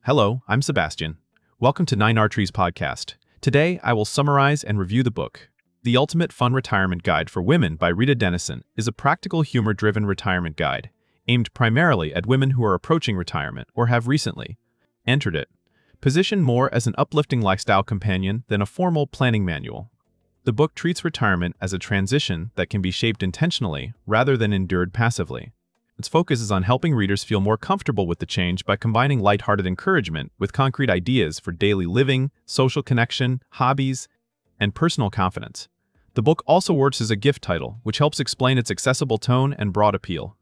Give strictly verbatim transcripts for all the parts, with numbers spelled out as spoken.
Hello, I'm Sebastian. Welcome to Nine Arteries Podcast. Today, I will summarize and review the book. The Ultimate Fun Retirement Guide for Women by Rita Dennison is a practical, humor-driven retirement guide aimed primarily at women who are approaching retirement or have recently entered it. Positioned more as an uplifting lifestyle companion than a formal planning manual, the book treats retirement as a transition that can be shaped intentionally rather than endured passively. Its focus is on helping readers feel more comfortable with the change by combining lighthearted encouragement with concrete ideas for daily living, social connection, hobbies, and personal confidence. The book also works as a gift title, which helps explain its accessible tone and broad appeal.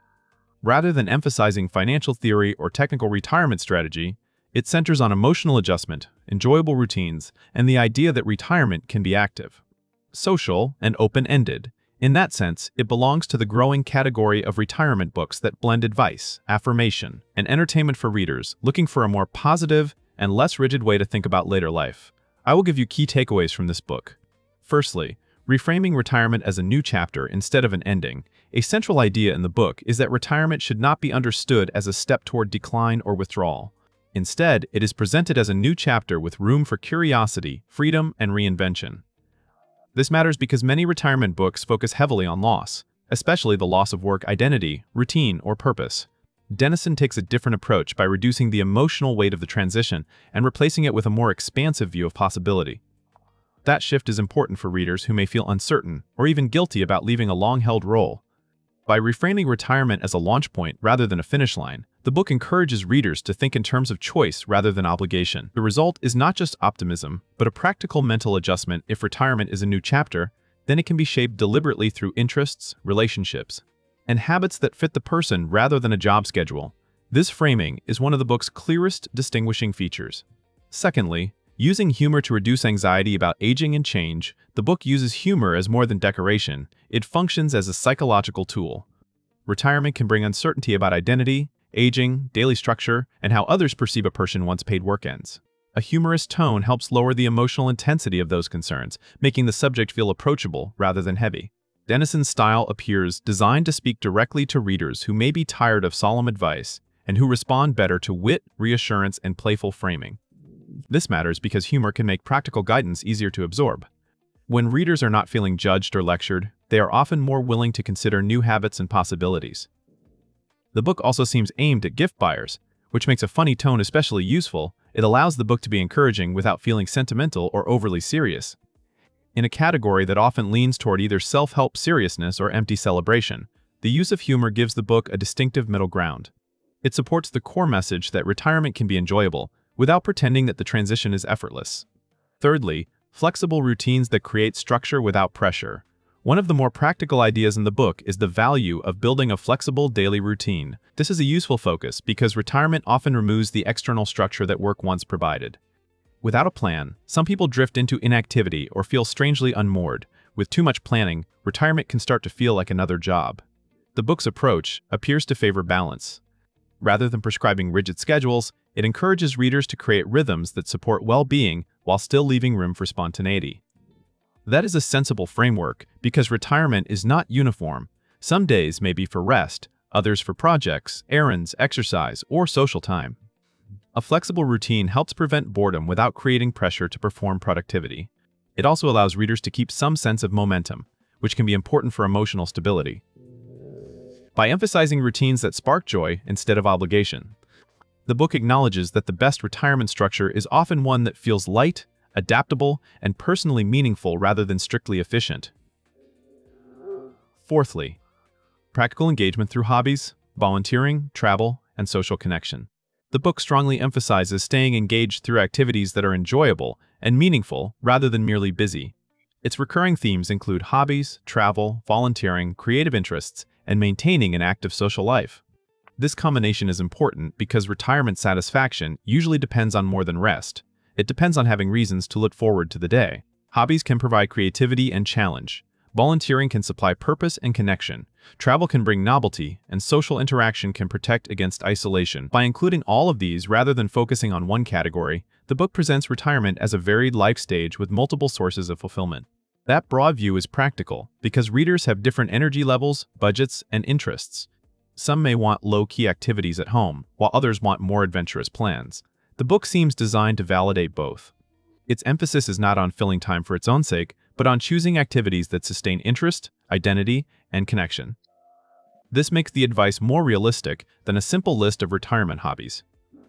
Rather than emphasizing financial theory or technical retirement strategy, it centers on emotional adjustment, enjoyable routines, and the idea that retirement can be active, social, and open-ended. In that sense, it belongs to the growing category of retirement books that blend advice, affirmation, and entertainment for readers looking for a more positive and less rigid way to think about later life. I will give you key takeaways from this book. Firstly, reframing retirement as a new chapter instead of an ending. A central idea in the book is that retirement should not be understood as a step toward decline or withdrawal. Instead, it is presented as a new chapter with room for curiosity, freedom, and reinvention. This matters because many retirement books focus heavily on loss, especially the loss of work identity, routine, or purpose. Dennison takes a different approach by reducing the emotional weight of the transition and replacing it with a more expansive view of possibility. That shift is important for readers who may feel uncertain or even guilty about leaving a long-held role. By reframing retirement as a launch point rather than a finish line, the book encourages readers to think in terms of choice rather than obligation. The result is not just optimism, but a practical mental adjustment. If retirement is a new chapter, then it can be shaped deliberately through interests, relationships, and habits that fit the person rather than a job schedule. This framing is one of the book's clearest distinguishing features. Secondly, using humor to reduce anxiety about aging and change, the book uses humor as more than decoration. It functions as a psychological tool. Retirement can bring uncertainty about identity, aging, daily structure, and how others perceive a person once paid work ends. A humorous tone helps lower the emotional intensity of those concerns, making the subject feel approachable rather than heavy. Dennison's style appears designed to speak directly to readers who may be tired of solemn advice and who respond better to wit, reassurance, and playful framing. This matters because humor can make practical guidance easier to absorb. When readers are not feeling judged or lectured, they are often more willing to consider new habits and possibilities. The book also seems aimed at gift buyers, which makes a funny tone especially useful. It allows the book to be encouraging without feeling sentimental or overly serious. In a category that often leans toward either self-help seriousness or empty celebration, the use of humor gives the book a distinctive middle ground. It supports the core message that retirement can be enjoyable, without pretending that the transition is effortless. Thirdly, flexible routines that create structure without pressure. One of the more practical ideas in the book is the value of building a flexible daily routine. This is a useful focus because retirement often removes the external structure that work once provided. Without a plan, some people drift into inactivity or feel strangely unmoored. With too much planning, retirement can start to feel like another job. The book's approach appears to favor balance. Rather than prescribing rigid schedules, it encourages readers to create rhythms that support well-being while still leaving room for spontaneity. That is a sensible framework because retirement is not uniform. Some days may be for rest, others for projects, errands, exercise, or social time. A flexible routine helps prevent boredom without creating pressure to perform productivity. It also allows readers to keep some sense of momentum, which can be important for emotional stability. By emphasizing routines that spark joy instead of obligation, the book acknowledges that the best retirement structure is often one that feels light, adaptable, and personally meaningful rather than strictly efficient. Fourthly, practical engagement through hobbies, volunteering, travel, and social connection. The book strongly emphasizes staying engaged through activities that are enjoyable and meaningful rather than merely busy. Its recurring themes include hobbies, travel, volunteering, creative interests, and maintaining an active social life. This combination is important because retirement satisfaction usually depends on more than rest. It depends on having reasons to look forward to the day. Hobbies can provide creativity and challenge. Volunteering can supply purpose and connection. Travel can bring novelty, and social interaction can protect against isolation. By including all of these rather than focusing on one category, the book presents retirement as a varied life stage with multiple sources of fulfillment. That broad view is practical because readers have different energy levels, budgets, and interests. Some may want low-key activities at home, while others want more adventurous plans. The book seems designed to validate both. Its emphasis is not on filling time for its own sake, but on choosing activities that sustain interest, identity, and connection. This makes the advice more realistic than a simple list of retirement hobbies.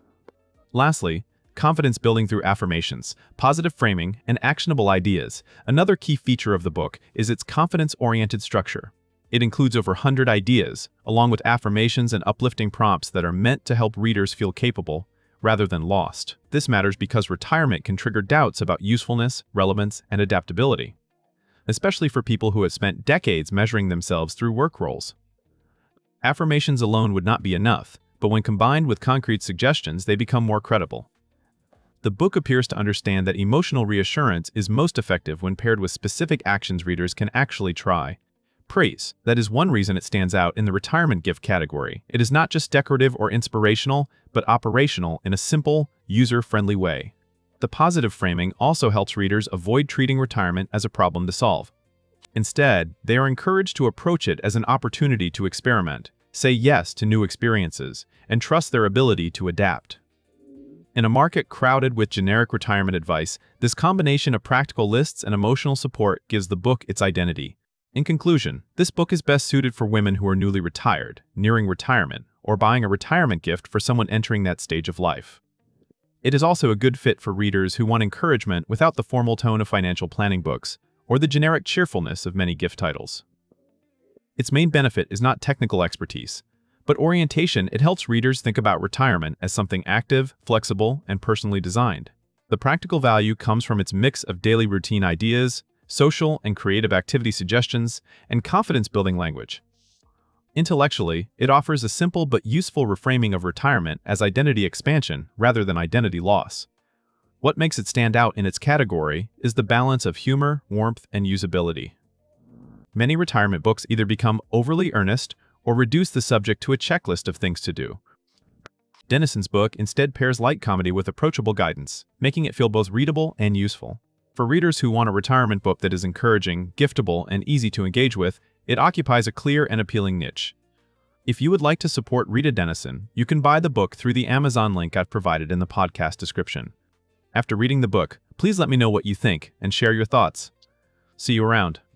Lastly, confidence building through affirmations, positive framing, and actionable ideas. Another key feature of the book is its confidence-oriented structure. It includes over one hundred ideas, along with affirmations and uplifting prompts that are meant to help readers feel capable, rather than lost. This matters because retirement can trigger doubts about usefulness, relevance, and adaptability, especially for people who have spent decades measuring themselves through work roles. Affirmations alone would not be enough, but when combined with concrete suggestions, they become more credible. The book appears to understand that emotional reassurance is most effective when paired with specific actions readers can actually try. Praise. That is one reason it stands out in the retirement gift category. It is not just decorative or inspirational, but operational in a simple, user-friendly way. The positive framing also helps readers avoid treating retirement as a problem to solve. Instead, they are encouraged to approach it as an opportunity to experiment, say yes to new experiences, and trust their ability to adapt. In a market crowded with generic retirement advice, this combination of practical lists and emotional support gives the book its identity. In conclusion, this book is best suited for women who are newly retired, nearing retirement, or buying a retirement gift for someone entering that stage of life. It is also a good fit for readers who want encouragement without the formal tone of financial planning books, or the generic cheerfulness of many gift titles. Its main benefit is not technical expertise, but orientation. It helps readers think about retirement as something active, flexible, and personally designed. The practical value comes from its mix of daily routine ideas, social and creative activity suggestions, and confidence-building language. Intellectually, it offers a simple but useful reframing of retirement as identity expansion rather than identity loss. What makes it stand out in its category is the balance of humor, warmth, and usability. Many retirement books either become overly earnest or reduce the subject to a checklist of things to do. Denison's book instead pairs light comedy with approachable guidance, making it feel both readable and useful. For readers who want a retirement book that is encouraging, giftable, and easy to engage with, it occupies a clear and appealing niche. If you would like to support Rita Denison, you can buy the book through the Amazon link I've provided in the podcast description. After reading the book, please let me know what you think and share your thoughts. See you around.